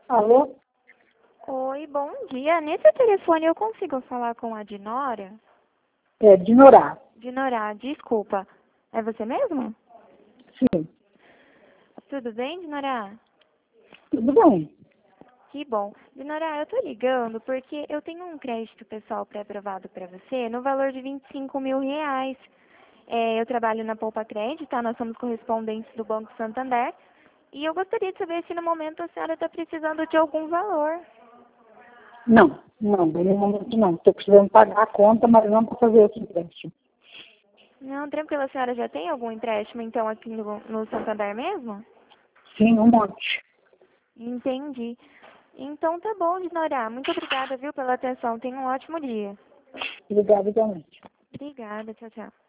Alô? Oi, bom dia. Nesse telefone eu consigo falar com a Dinora? É, Dinorá. Dinora, desculpa. É você mesmo? Sim, Tudo bem, Dinora? tudo bem. Que bom. Dinora, eu tô ligando porque eu tenho um crédito pessoal pré-aprovado para você no valor de R$ 25.000. Eu trabalho na Poupa Crédito, tá? Nós somos correspondentes do Banco Santander. E eu gostaria de saber se no momento a senhora está precisando de algum valor. Não, no momento não. Estou precisando pagar a conta, mas não para fazer outro empréstimo. Não, tranquilo, a senhora já tem algum empréstimo então aqui no Santander mesmo? Sim, um monte. Entendi. Então tá bom, Dinora. Muito obrigada, viu, pela atenção. Tenha um ótimo dia. Obrigada igualmente. Obrigada, tchau, tchau.